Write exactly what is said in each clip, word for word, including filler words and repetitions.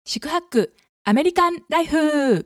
四苦八苦アメリカンライフ。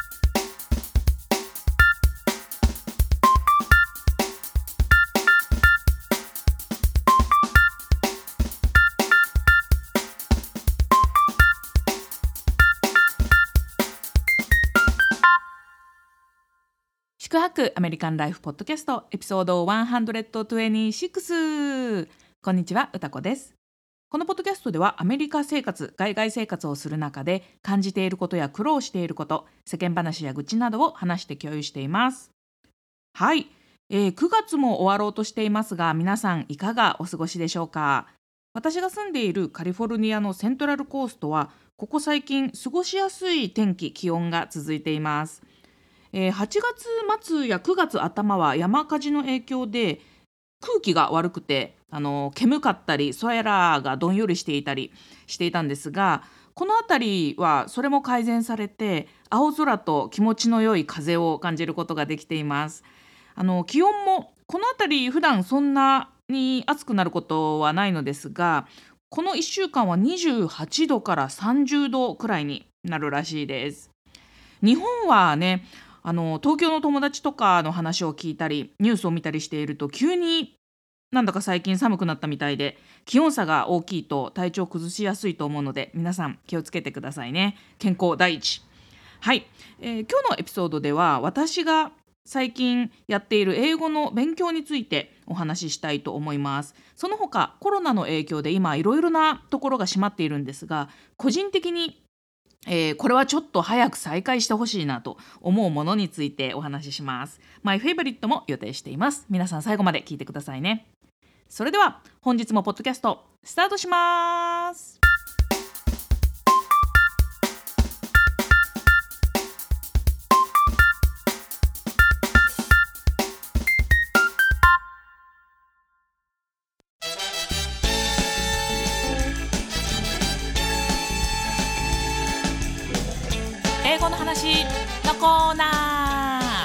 四苦八苦アメリカンライフポッドキャストエピソードひゃくにじゅうろく。こんにちは、うたこです。このポッドキャストではアメリカ生活、海外生活をする中で感じていることや苦労していること、世間話や愚痴などを話して共有しています。はい、えー、くがつも終わろうとしていますが、皆さんいかがお過ごしでしょうか。私が住んでいるカリフォルニアのセントラルコーストはここ最近過ごしやすい天気、気温が続いています。えー、はちがつ末やくがつ頭は山火事の影響で空気が悪くてあの煙かったり空がどんよりしていたりしていたんですが、この辺りはそれも改善されて青空と気持ちの良い風を感じることができています。あの気温もこの辺り普段そんなに暑くなることはないのですが、このいっしゅうかんはにじゅうはちどからさんじゅうどくらいになるらしいです。日本はね、あの東京の友達とかの話を聞いたりニュースを見たりしていると、急になんだか最近寒くなったみたいで気温差が大きいと体調崩しやすいと思うので、皆さん気をつけてくださいね。健康第一。はい、えー今日のエピソードでは私が最近やっている英語の勉強についてお話ししたいと思います。その他コロナの影響で今いろいろなところが閉まっているんですが、個人的にえーこれはちょっと早く再開してほしいなと思うものについてお話しします。マイフェイバリットも予定しています。皆さん最後まで聞いてくださいね。それでは本日もポッドキャストスタートします。英語の話のコーナー。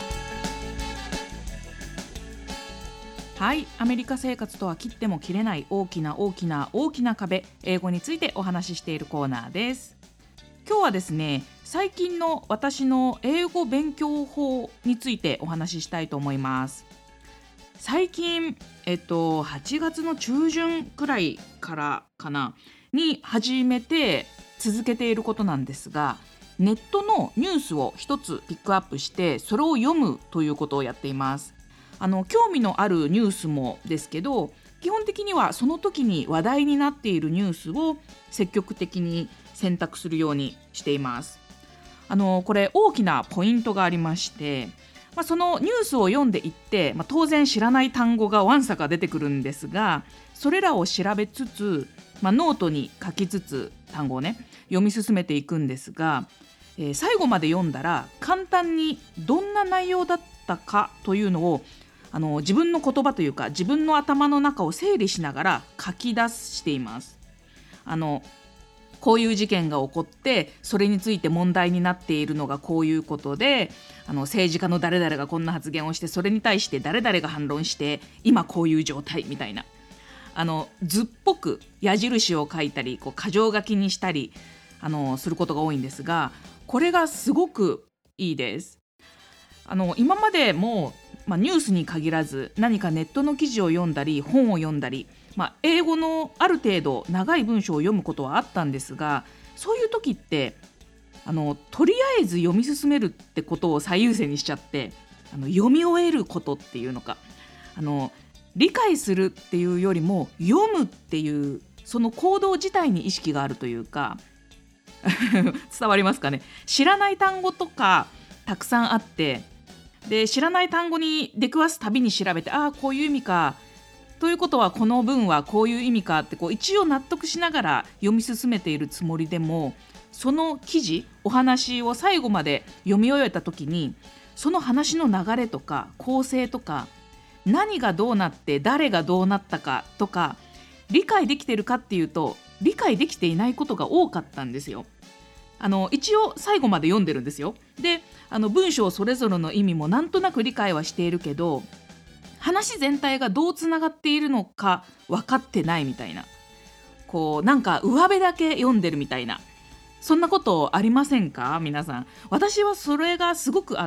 はい、アメリカ生活とは切っても切れない大きな大きな大きな壁、英語についてお話ししているコーナーです。今日はですね、最近の私の英語勉強法についてお話ししたいと思います。最近、えっと、はちがつの中旬くらいからかなに始めて続けていることなんですが、ネットのニュースを一つピックアップしてそれを読むということをやっています。あの興味のあるニュースもですけど、基本的にはその時に話題になっているニュースを積極的に選択するようにしています。あのこれ大きなポイントがありまして、まあ、そのニュースを読んでいって、まあ、当然知らない単語がわんさか出てくるんですが、それらを調べつつ、まあ、ノートに書きつつ単語をね読み進めていくんですが、えー最後まで読んだら簡単にどんな内容だったかというのをあの自分の言葉というか自分の頭の中を整理しながら書き出しています。あのこういう事件が起こってそれについて問題になっているのがこういうことで、あの政治家の誰々がこんな発言をしてそれに対して誰々が反論して今こういう状態みたいな、あの図っぽく矢印を書いたりこう箇条書きにしたりあのすることが多いんですが、これがすごくいいです。あの今までも、まあ、ニュースに限らず何かネットの記事を読んだり本を読んだり、まあ、英語のある程度長い文章を読むことはあったんですが、そういう時ってあのとりあえず読み進めるってことを最優先にしちゃって、あの読み終えることっていうのか、あの理解するっていうよりも読むっていうその行動自体に意識があるというか伝わりますかね。知らない単語とかたくさんあって、で知らない単語に出くわすたびに調べて、ああこういう意味かということはこの文はこういう意味かってこう一応納得しながら読み進めているつもりでも、その記事お話を最後まで読み終えた時にその話の流れとか構成とか何がどうなって誰がどうなったかとか理解できてるかっていうと理解できていないことが多かったんですよ。あの一応最後まで読んでるんですよ。であの文章それぞれの意味もなんとなく理解はしているけど、話全体がどうつながっているのか分かってないみたいな、こうなんか上辺だけ読んでるみたいな、 そんなことありませんか皆さん。私はそれがすごくあって、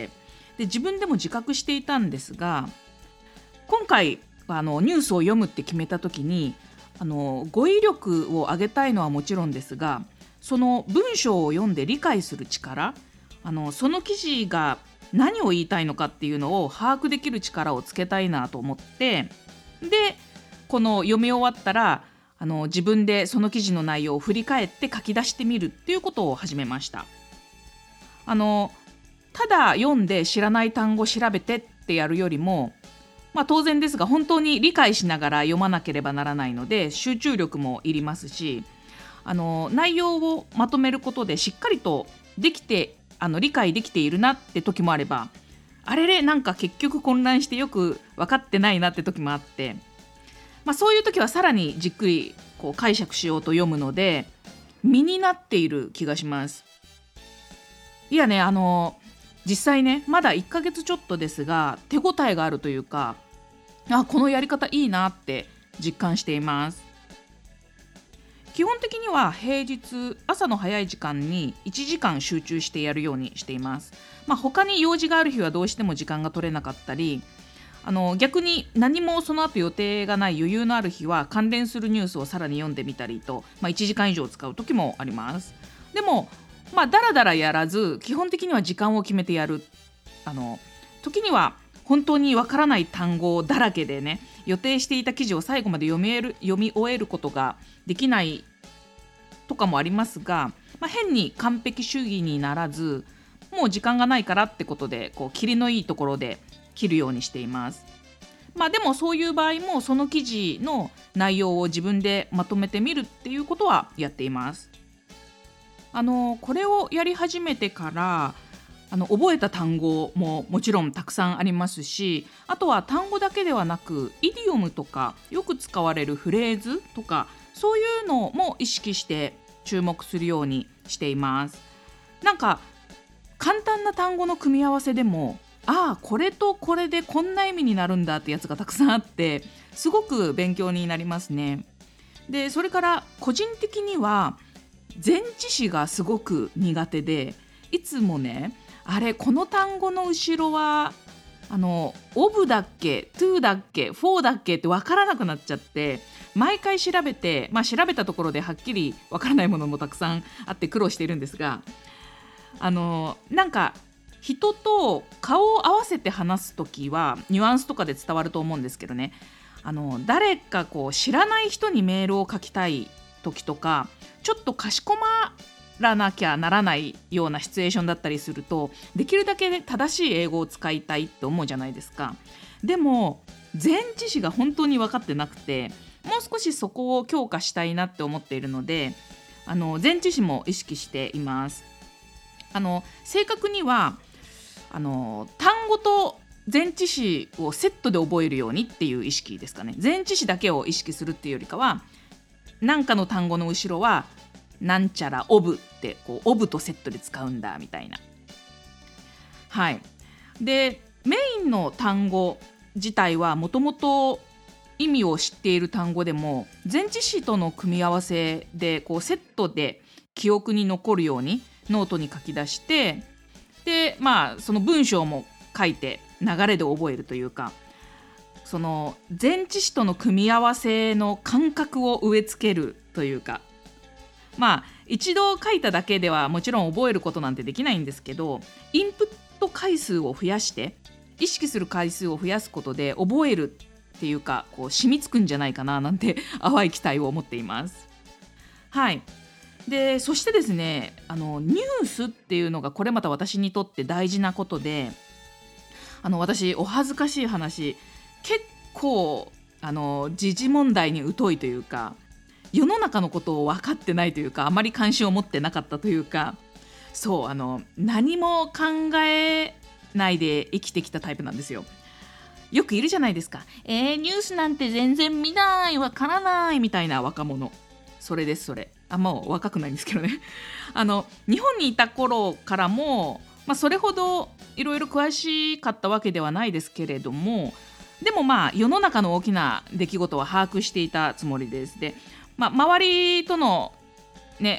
で自分でも自覚していたんですが、今回あのニュースを読むって決めた時に、あの語彙力を上げたいのはもちろんですが、その文章を読んで理解する力、あのその記事が何を言いたいのかっていうのを把握できる力をつけたいなと思って、でこの読み終わったらあの自分でその記事の内容を振り返って書き出してみるっていうことを始めました。あのただ読んで知らない単語調べてってやるよりも、まあ、当然ですが本当に理解しながら読まなければならないので集中力もいりますし、あの内容をまとめることでしっかりとできてあの理解できているなって時もあれば、あれれなんか結局混乱してよく分かってないなって時もあって、まあ、そういう時はさらにじっくりこう解釈しようと読むので身になっている気がします。いやね、あの実際ねまだいっかげつちょっとですが手応えがあるというか、あこのやり方いいなって実感しています。基本的には平日朝の早い時間にいちじかん集中してやるようにしています。まあ、他に用事がある日はどうしても時間が取れなかったり、あの逆に何もその後予定がない余裕のある日は関連するニュースをさらに読んでみたりと、まあ、いちじかん以上使う時もあります。でもまあだらだらやらず基本的には時間を決めてやる。あの時には本当にわからない単語だらけでね、予定していた記事を最後まで読み終える、読み終えることができないとかもありますが、まあ、変に完璧主義にならず、もう時間がないからってことでこう切りのいいところで切るようにしています。まあでもそういう場合もその記事の内容を自分でまとめてみるっていうことはやっています。あのこれをやり始めてからあの覚えた単語ももちろんたくさんありますし、あとは単語だけではなくイディオムとかよく使われるフレーズとかそういうのも意識して注目するようにしています。なんか簡単な単語の組み合わせでも、ああこれとこれでこんな意味になるんだってやつがたくさんあって、すごく勉強になりますね。でそれから個人的には前置詞がすごく苦手で、いつもねあれこの単語の後ろはあのオブだっけトゥーだっけフォーだっけって分からなくなっちゃって、毎回調べて、まあ、調べたところではっきり分からないものもたくさんあって苦労しているんですが、あのなんか人と顔を合わせて話すときはニュアンスとかで伝わると思うんですけどね、あの誰かこう知らない人にメールを書きたい時とか、ちょっとかしこまらなきゃならないようなシチュエーションだったりすると、できるだけ、ね、正しい英語を使いたいって思うじゃないですか。でも前置詞が本当に分かってなくて、もう少しそこを強化したいなって思っているので、あの前置詞も意識しています。あの正確にはあの単語と前置詞をセットで覚えるようにっていう意識ですかね。前置詞だけを意識するっていうよりかは、何かの単語の後ろはなんちゃらオブってこうオブとセットで使うんだみたいな。はい。でメインの単語自体はもともと意味を知っている単語でも前置詞との組み合わせでこうセットで記憶に残るようにノートに書き出して、でまあその文章も書いて流れで覚えるというか、その前置詞との組み合わせの感覚を植え付けるというか、まあ一度書いただけではもちろん覚えることなんてできないんですけど、インプット回数を増やして意識する回数を増やすことで覚えるっていうか、こう染みつくんじゃないかななんて淡い期待を持っています。はい。でそしてですね、あのニュースっていうのがこれまた私にとって大事なことで、あの私お恥ずかしい話、結構あの時事問題に疎いというか、世の中のことを分かってないというか、あまり関心を持ってなかったというか、そうあの何も考えないで生きてきたタイプなんですよ。よくいるじゃないですか、えー、ニュースなんて全然見ないわからないみたいな若者。それですそれ。あもう若くないんですけどねあの日本にいた頃からも、まあ、それほどいろいろ詳しかったわけではないですけれども、でもまあ世の中の大きな出来事は把握していたつもりです。で、まあ、周りとのね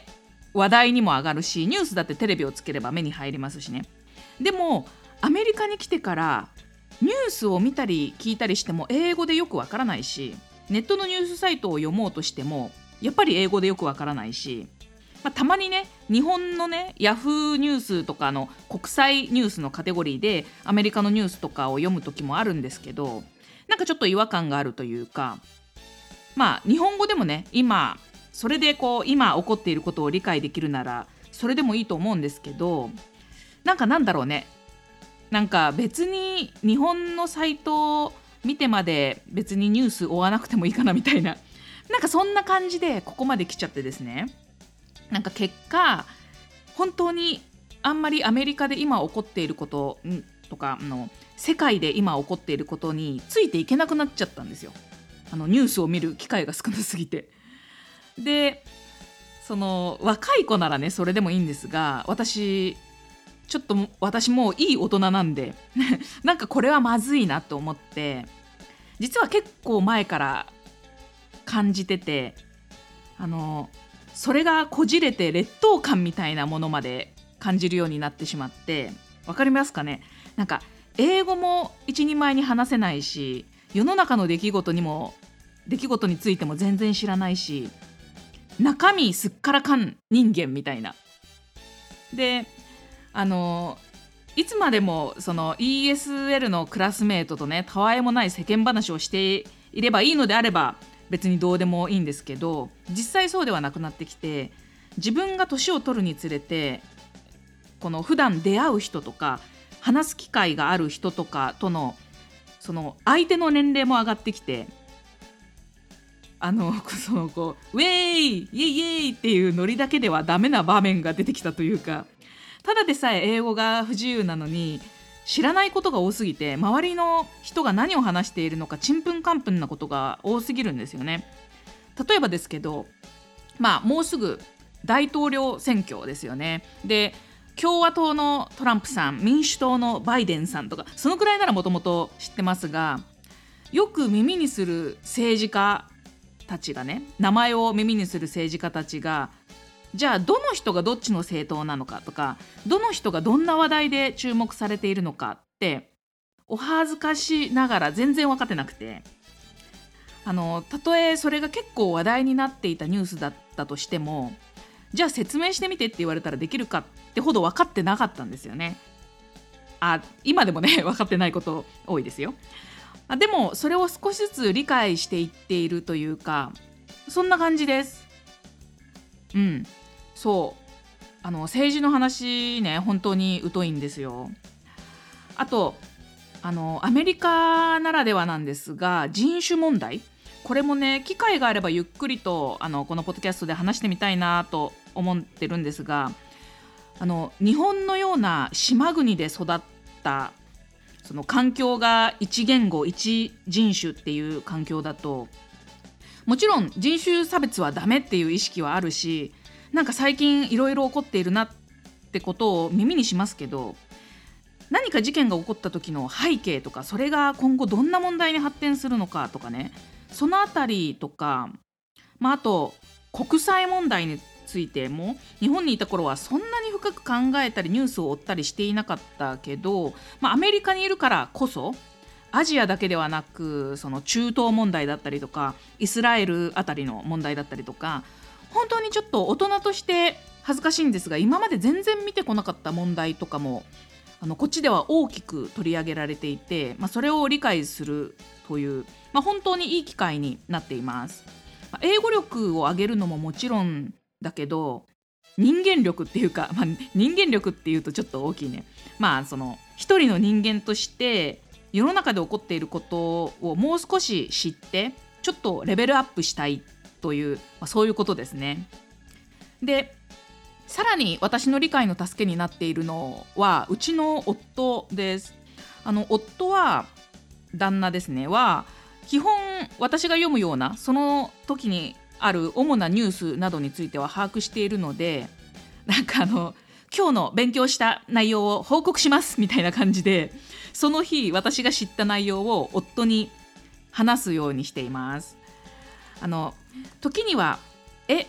話題にも上がるし、ニュースだってテレビをつければ目に入りますしね。でもアメリカに来てからニュースを見たり聞いたりしても英語でよくわからないし、ネットのニュースサイトを読もうとしてもやっぱり英語でよくわからないし、まあ、たまにね日本のねヤフーニュースとかの国際ニュースのカテゴリーでアメリカのニュースとかを読む時もあるんですけど、なんかちょっと違和感があるというか、まあ日本語でもね今それでこう今起こっていることを理解できるならそれでもいいと思うんですけど、なんかなんだろうね、なんか別に日本のサイトを見てまで別にニュース追わなくてもいいかなみたいな、なんかそんな感じでここまで来ちゃってですね、なんか結果本当にあんまりアメリカで今起こっていることとかの世界で今起こっていることについていけなくなっちゃったんですよ。あのニュースを見る機会が少なすぎて。でその若い子ならねそれでもいいんですが、私ちょっと私もういい大人なんでなんかこれはまずいなと思って、実は結構前から感じてて、あのそれがこじれて劣等感みたいなものまで感じるようになってしまって、わかりますかね。なんか英語も一人前に話せないし、世の中の出来事にも出来事についても全然知らないし、中身すっからかん人間みたいな。であのいつまでもその イーエスエル のクラスメートとねたわいもない世間話をしていればいいのであれば別にどうでもいいんですけど、実際そうではなくなってきて、自分が年を取るにつれてこの普段出会う人とか話す機会がある人とかとのその相手の年齢も上がってきて、あのそのこうウェイイエイイエイっていうノリだけではダメな場面が出てきたというか、ただでさえ英語が不自由なのに知らないことが多すぎて、周りの人が何を話しているのかちんぷんかんぷんなことが多すぎるんですよね。例えばですけど、まあもうすぐ大統領選挙ですよね。で共和党のトランプさん、民主党のバイデンさんとか、そのくらいならもともと知ってますが、よく耳にする政治家たちがね、名前を耳にする政治家たちが、じゃあどの人がどっちの政党なのかとか、どの人がどんな話題で注目されているのかってお恥ずかしながら全然分かってなくて、あのたとえそれが結構話題になっていたニュースだったとしても、じゃあ説明してみてって言われたらできるかってほど分かってなかったんですよね。あ、今でもね分かってないこと多いですよ。あでもそれを少しずつ理解していっているというか、そんな感じです。うん、そうあの政治の話ね本当に疎いんですよ。あとあのアメリカならではなんですが、人種問題、これもね機会があればゆっくりとあのこのポッドキャストで話してみたいなと思ってるんですが、あの日本のような島国で育ったその環境が一言語一人種っていう環境だと、もちろん人種差別はダメっていう意識はあるし、なんか最近いろいろ起こっているなってことを耳にしますけど、何か事件が起こった時の背景とか、それが今後どんな問題に発展するのかとかね、そのあたりとか、まあ、あと国際問題についても日本にいた頃はそんなに深く考えたりニュースを追ったりしていなかったけど、まあ、アメリカにいるからこそアジアだけではなく、その中東問題だったりとかイスラエルあたりの問題だったりとか、本当にちょっと大人として恥ずかしいんですが今まで全然見てこなかった問題とかもあのこっちでは大きく取り上げられていて、まあ、それを理解するという、まあ、本当にいい機会になっています。まあ、英語力を上げるのももちろんだけど、人間力っていうか、まあ、人間力っていうとちょっと大きいね。まあその一人の人間として世の中で起こっていることをもう少し知ってちょっとレベルアップしたいという、まあ、そういうことですね。でさらに私の理解の助けになっているのはうちの夫です。あの夫は旦那ですねは基本私が読むようなその時にある主なニュースなどについては把握しているので、なんかあの今日の勉強した内容を報告しますみたいな感じで、その日私が知った内容を夫に話すようにしています。あの時にはえ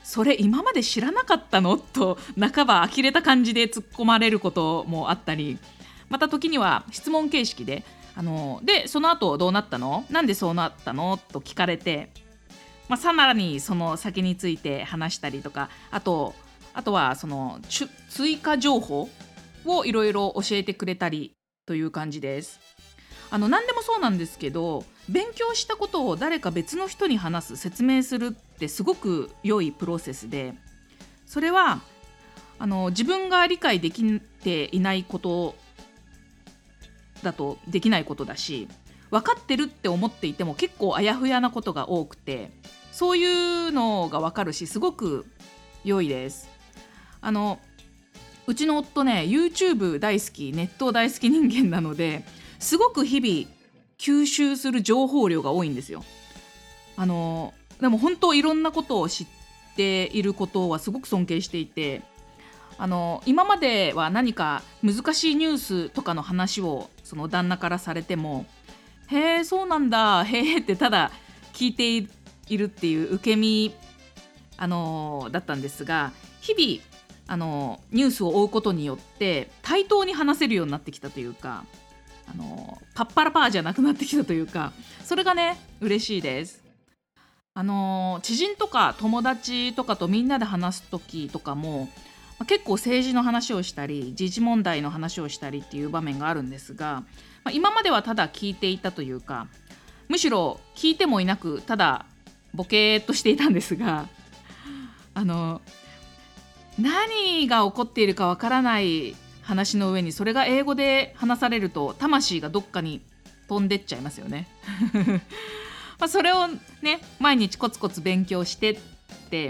それ今まで知らなかったのと半ば呆れた感じで突っ込まれることもあったり、また時には質問形式であのでその後どうなったの、なんでそうなったのと聞かれて、まあ、さらにその先について話したりとか、あとあとはそのちゅ追加情報をいろいろ教えてくれたりという感じです。あの何でもそうなんですけど、勉強したことを誰か別の人に話す、説明するってすごく良いプロセスで、それはあの自分が理解できていないことだとできないことだし、分かってるって思っていても結構あやふやなことが多くて、そういうのが分かるし、すごく良いです。あのうちの夫ね、 YouTube 大好き、ネット大好き人間なので、すごく日々吸収する情報量が多いんですよ。あのでも本当いろんなことを知っていることはすごく尊敬していて、あの今までは何か難しいニュースとかの話をその旦那からされても、へえそうなんだ、へえってただ聞いているっていう受け身あのだったんですが、日々あのニュースを追うことによって対等に話せるようになってきたというか、あのパッパラパーじゃなくなってきたというか、それがね嬉しいです。あの知人とか友達とかとみんなで話す時とかも、まあ結構政治の話をしたり時事問題の話をしたりっていう場面があるんですが、まあ今まではただ聞いていたというか、むしろ聞いてもいなくただボケーっとしていたんですが、あの何が起こっているかわからない話の上にそれが英語で話されると魂がどっかに飛んでっちゃいますよね。まあそれをね毎日コツコツ勉強してって、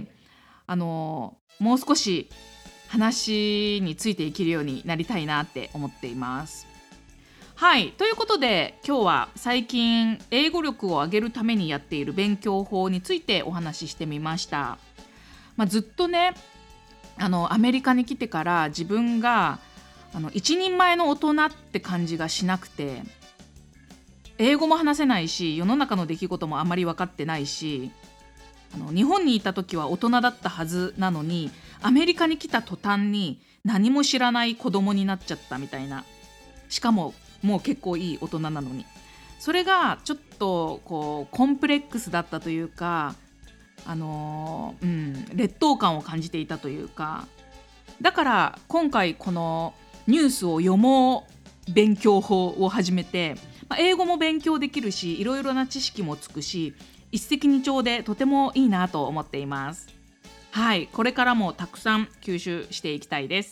あのもう少し話についていけるようになりたいなって思っています。はい、ということで今日は最近英語力を上げるためにやっている勉強法についてお話ししてみました。まあ、ずっとねあのアメリカに来てから自分があの一人前の大人って感じがしなくて、英語も話せないし世の中の出来事もあまり分かってないし、あの日本にいた時は大人だったはずなのに、アメリカに来た途端に何も知らない子供になっちゃったみたいな、しかももう結構いい大人なのに、それがちょっとこうコンプレックスだったというか、あのーうん、劣等感を感じていたというか、だから今回このニュースを読もう勉強法を始めて、まあ、英語も勉強できるしいろいろな知識もつくし、一石二鳥でとてもいいなと思っています。はい、これからもたくさん吸収していきたいです。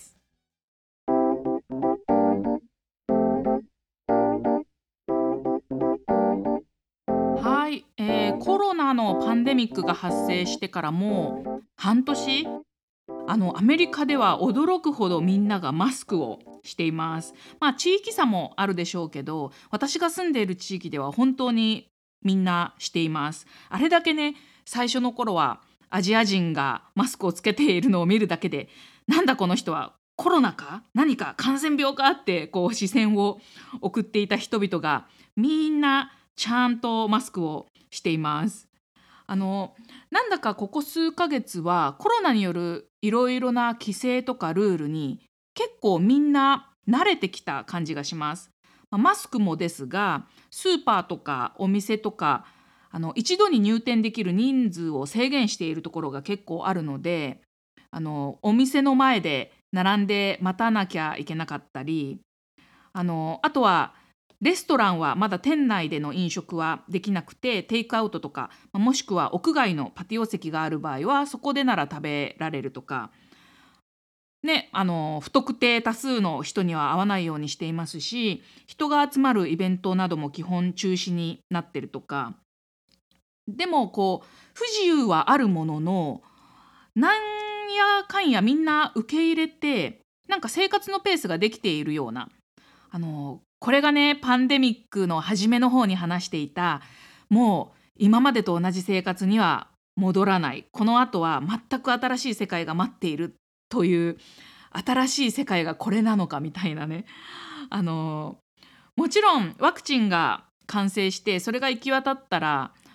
はい、えーコロナのパンデミックが発生してからもう半年、あのアメリカでは驚くほどみんながマスクをしています。まあ地域差もあるでしょうけど、私が住んでいる地域では本当にみんなしています。あれだけね、最初の頃はアジア人がマスクをつけているのを見るだけで、なんだこの人はコロナか何か感染病かってこう視線を送っていた人々がみんなちゃんとマスクをしています。あのなんだかここ数ヶ月はコロナによるいろいろな規制とかルールに結構みんな慣れてきた感じがします。まあマスクもですが、スーパーとかお店とか、あの一度に入店できる人数を制限しているところが結構あるので、あのお店の前で並んで待たなきゃいけなかったり、あのあとはレストランはまだ店内での飲食はできなくて、テイクアウトとか、まあもしくは屋外のパティオ席がある場合はそこでなら食べられるとか、ね、あの不特定多数の人には会わないようにしていますし、人が集まるイベントなども基本中止になってるとか。でもこう不自由はあるものの、なんやかんやみんな受け入れて、なんか生活のペースができているような、あのこれがねパンデミックの初めの方に話していた、もう今までと同じ生活には戻らない、この後は全く新しい世界が待っているという、新しい世界がこれなのかみたいなね。あのもちろんワクチンが完成してそれが行き渡ったら、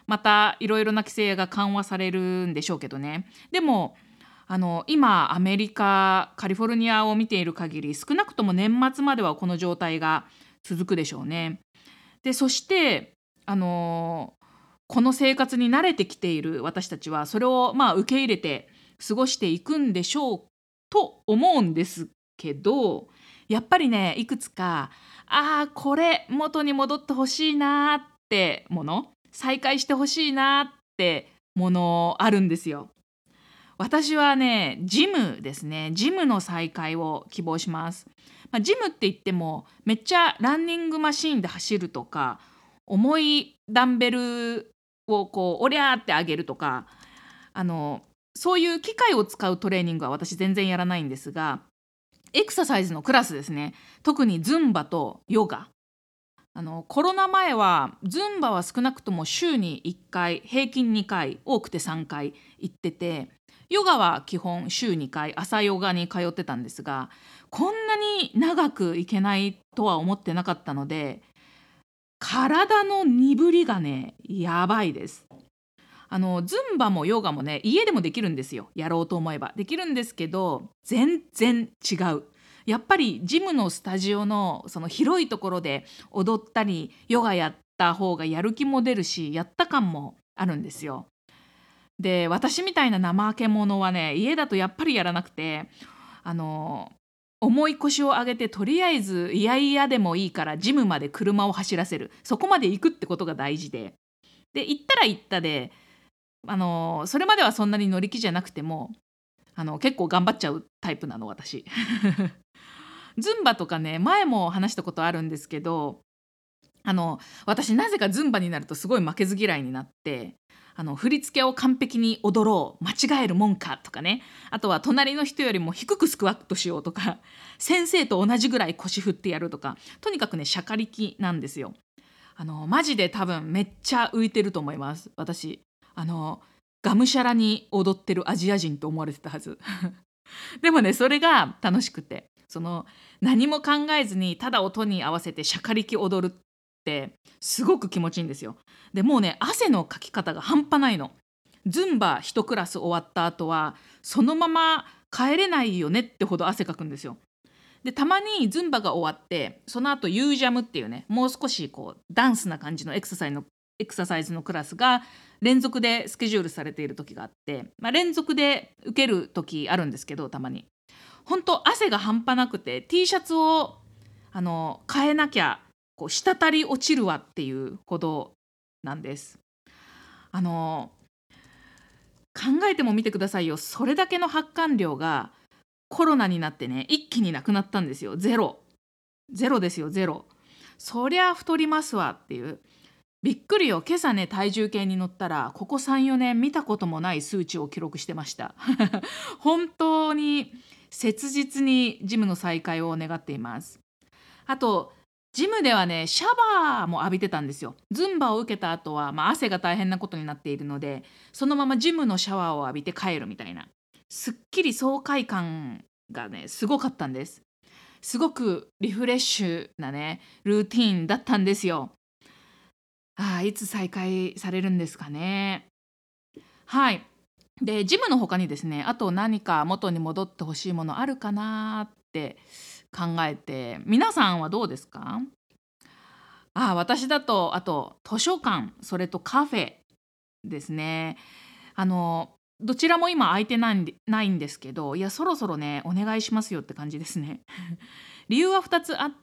またいろいろな規制が緩和されるんでしょうけどね。でもあの今アメリカカリフォルニアを見ている限り、少なくとも年末まではこの状態が続くでしょうね。でそしてあのこの生活に慣れてきている私たちはそれをまあ受け入れて過ごしていくんでしょうと思うんですけど、やっぱりね、いくつかあーこれ元に戻ってほしいなーってもの、再開してほしいなーってものあるんですよ。私はね、ジムですね。ジムの再開を希望します。まあ、ジムって言っても、めっちゃランニングマシーンで走るとか、重いダンベルをこう、おりゃーって上げるとか、あの、そういう機械を使うトレーニングは私全然やらないんですが、エクササイズのクラスですね。特にズンバとヨガ。あのコロナ前はズンバは少なくとも週にいっかい、平均にかい、多くてさんかい行ってて、ヨガは基本週にかい朝ヨガに通ってたんですが、こんなに長く行けないとは思ってなかったので、体の鈍りがねやばいです。あのズンバもヨガもね、家でもできるんですよ。やろうと思えばできるんですけど、全然違う。やっぱりジムのスタジオのその広いところで踊ったりヨガやった方がやる気も出るし、やった感もあるんですよ。で私みたいな怠け者はね、家だとやっぱりやらなくて、あの重い腰を上げて、とりあえずいやいやでもいいからジムまで車を走らせる、そこまで行くってことが大事で、で行ったら行ったで、あのそれまではそんなに乗り気じゃなくても、あの結構頑張っちゃうタイプなの私。ズンバとかね、前も話したことあるんですけど、あの私なぜかズンバになるとすごい負けず嫌いになって、あの振り付けを完璧に踊ろう、間違えるもんかとかね、あとは隣の人よりも低くスクワットしようとか、先生と同じぐらい腰振ってやるとか、とにかくねしゃかりきなんですよ。あのマジで多分めっちゃ浮いてると思います私。あのがむしゃらに踊ってるアジア人と思われてたはず。でもね、それが楽しくて、その何も考えずにただ音に合わせてしゃかりき踊るってすごく気持ちいいんですよ。でもうね、汗のかき方が半端ないの。ズンバ一クラス終わった後はそのまま帰れないよねってほど汗かくんですよ。でたまにズンバが終わって、その後ユージャムっていうね、もう少しこうダンスな感じのエクササイズのエクササイズのクラスが連続でスケジュールされている時があって、まあ、連続で受ける時あるんですけど、たまに本当汗が半端なくて T シャツをあの変えなきゃこう滴り落ちるわっていうほどなんです。あの考えてもみてくださいよ。それだけの発汗量がコロナになってね、一気になくなったんですよ。ゼロ。ゼロですよ、ゼロ。そりゃ太りますわっていう。びっくりよ。今朝ね、体重計に乗ったら、ここさん、よねん見たこともない数値を記録してました。本当に切実にジムの再開を願っています。あと、ジムではね、シャワーも浴びてたんですよ。ズンバを受けた後は、まあ、汗が大変なことになっているので、そのままジムのシャワーを浴びて帰るみたいな。すっきり爽快感がね、すごかったんです。すごくリフレッシュなね、ルーティーンだったんですよ。ああ、いつ再開されるんですかね。はい。で、ジムの他にですね、あと何か元に戻ってほしいものあるかなって考えて、皆さんはどうですか？ああ、私だと、あと図書館、それとカフェですね。あの、どちらも今空いてないんでないんですけど、いや、そろそろね、お願いしますよって感じですね。理由はふたつあって、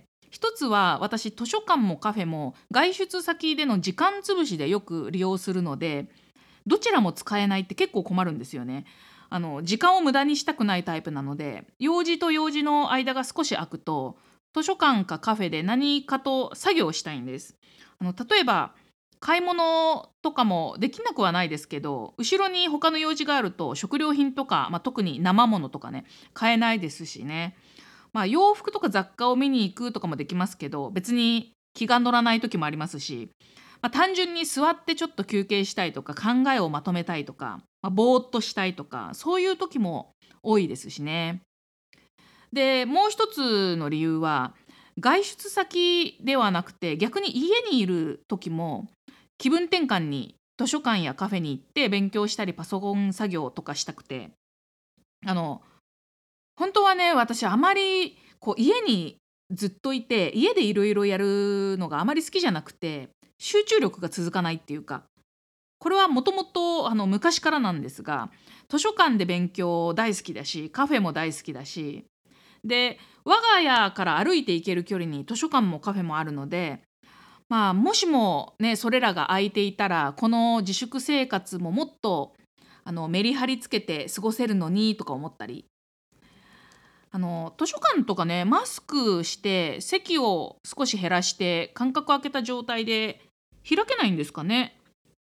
ひとつは私、図書館もカフェも外出先での時間潰しでよく利用するので、どちらも使えないって結構困るんですよね。あの時間を無駄にしたくないタイプなので、用事と用事の間が少し空くと、図書館かカフェで何かと作業したいんです。あの例えば買い物とかもできなくはないですけど、後ろに他の用事があると食料品とか、まあ、特に生物とかね、買えないですしね。まあ、洋服とか雑貨を見に行くとかもできますけど、別に気が乗らない時もありますし、まあ、単純に座ってちょっと休憩したいとか、考えをまとめたいとか、まあ、ぼーっとしたいとか、そういう時も多いですしね。でもう一つの理由は、外出先ではなくて逆に家にいる時も気分転換に図書館やカフェに行って勉強したりパソコン作業とかしたくて、あの本当はね、私あまりこう家にずっといて家でいろいろやるのがあまり好きじゃなくて、集中力が続かないっていうか、これはもともとあの昔からなんですが、図書館で勉強大好きだし、カフェも大好きだし、で我が家から歩いて行ける距離に図書館もカフェもあるので、まあもしもねそれらが空いていたら、この自粛生活ももっとあのメリハリつけて過ごせるのにとか思ったり、あの図書館とかね、マスクして席を少し減らして間隔空けた状態で開けないんですかね。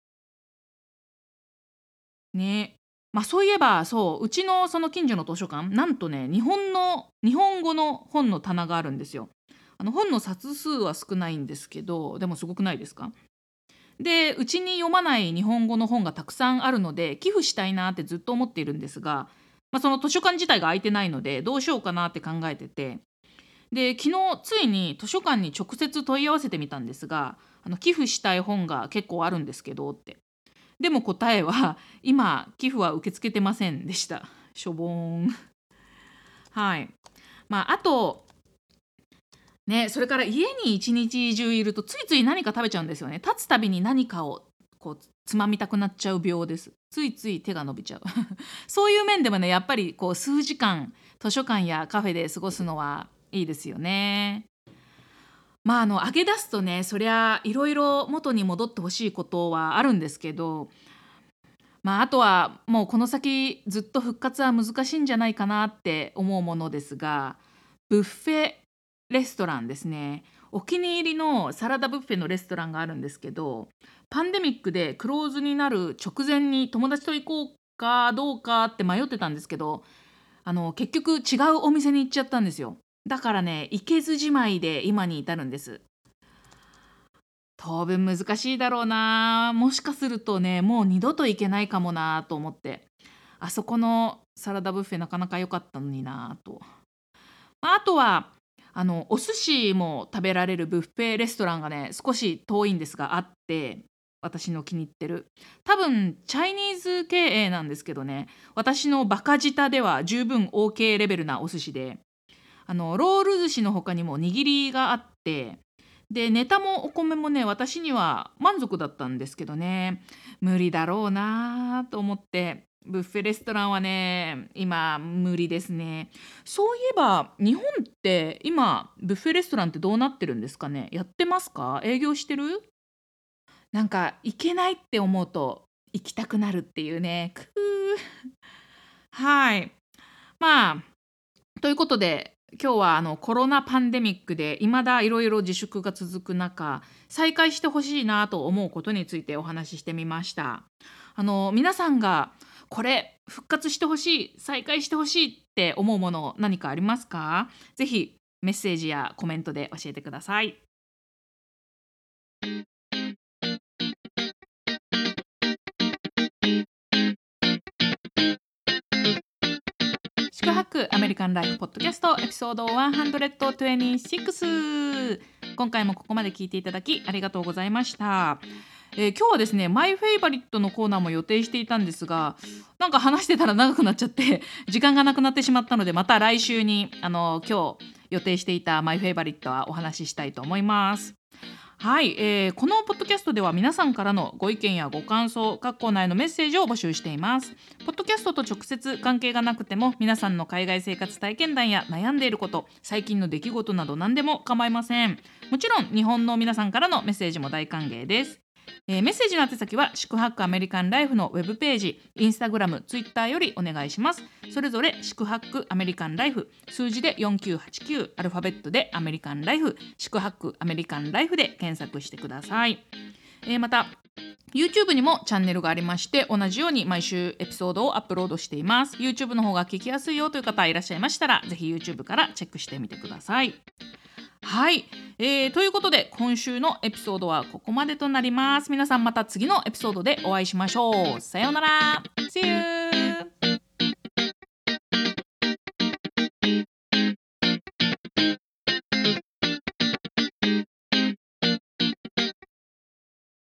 ね。まあそういえば、そううちのその近所の図書館、なんとね日本の日本語の本の棚があるんですよ。あの本の冊数は少ないんですけど、でもすごくないですか？でうちに読まない日本語の本がたくさんあるので、寄付したいなってずっと思っているんですが、まあ、その図書館自体が空いてないのでどうしようかなって考えてて、で昨日ついに図書館に直接問い合わせてみたんですが、あの寄付したい本が結構あるんですけどって。でも答えは今寄付は受け付けてませんでした。しょぼーん。はい。まああとね、それから家に一日中いるとついつい何か食べちゃうんですよね。立つたびに何かをこうつまみたくなっちゃう病です。ついつい手が伸びちゃう。そういう面でもね、やっぱりこう数時間図書館やカフェで過ごすのはいいですよね。まああの上げ出すとね、そりゃいろいろ元に戻ってほしいことはあるんですけど、まああとはもうこの先ずっと復活は難しいんじゃないかなって思うものですが、ブッフェレストランですね。お気に入りのサラダブッフェのレストランがあるんですけど、パンデミックでクローズになる直前に友達と行こうかどうかって迷ってたんですけど、あの結局違うお店に行っちゃったんですよ。だからね、行けずじまいで今に至るんです。当分難しいだろうな。もしかするとね、もう二度と行けないかもなと思って。あそこのサラダブッフェなかなか良かったのになと。まああとはあのお寿司も食べられるブッフェレストランがね少し遠いんですがあって、私の気に入ってる、多分チャイニーズ経営なんですけどね、私のバカ舌では十分 オーケー レベルなお寿司で、あのロール寿司の他にも握りがあって、でネタもお米もね私には満足だったんですけどね、無理だろうなと思って、ブッフェレストランはね今無理ですね。そういえば日本って今ブッフェレストランってどうなってるんですかね？やってますか？営業してる？なんか行けないって思うと行きたくなるっていうね。くー。はい。まあということで、今日はあのコロナパンデミックで未だいろいろ自粛が続く中、再開してほしいなと思うことについてお話ししてみました。あの皆さんがこれ復活してほしい、再開してほしいって思うもの何かありますか？ぜひメッセージやコメントで教えてください。宿泊アメリカンライフポッドキャストエピソードひゃくにじゅうろく。今回もここまで聞いていただきありがとうございました。えー今日はですねマイフェイバリットのコーナーも予定していたんですが、なんか話してたら長くなっちゃって時間がなくなってしまったので、また来週にあの今日予定していたマイフェイバリットはお話ししたいと思います。はい、えーこのポッドキャストでは皆さんからのご意見やご感想、各コーナーへのメッセージを募集しています。ポッドキャストと直接関係がなくても、皆さんの海外生活体験談や悩んでいること、最近の出来事など何でも構いません。もちろん日本の皆さんからのメッセージも大歓迎です。えーメッセージの宛先は宿泊アメリカンライフのウェブページ、インスタグラム、ツイッターよりお願いします。それぞれ宿泊アメリカンライフ、数字でよんきゅうはちきゅう、アルファベットでアメリカンライフ、宿泊アメリカンライフで検索してください。えーまた YouTube にもチャンネルがありまして、同じように毎週エピソードをアップロードしています。 YouTube の方が聞きやすいよという方いらっしゃいましたら、ぜひ YouTube からチェックしてみてください。はい、えーということで今週のエピソードはここまでとなります。皆さんまた次のエピソードでお会いしましょう。さようなら。See you